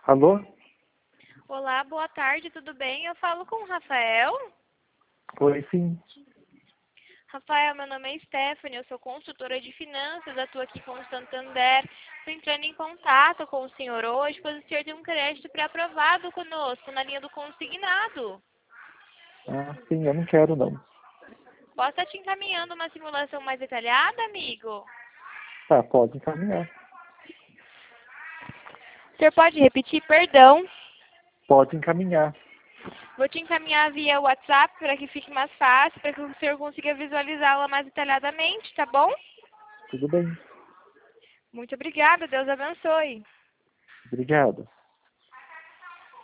Alô? Olá, boa tarde, tudo bem? Eu falo com o Rafael. Oi, sim. Rafael, meu nome é Stephanie, eu sou consultora de finanças, atuo aqui com o Santander. Estou entrando em contato com o senhor hoje, pois o senhor tem um crédito pré-aprovado conosco, na linha do consignado. Ah, sim, eu não quero não. Posso estar te encaminhando uma simulação mais detalhada, amigo? Tá, pode encaminhar. O senhor pode repetir, perdão? Pode encaminhar. Vou te encaminhar via WhatsApp para que fique mais fácil, para que o senhor consiga visualizá-la mais detalhadamente, tá bom? Tudo bem. Muito obrigada, Deus abençoe. Obrigado.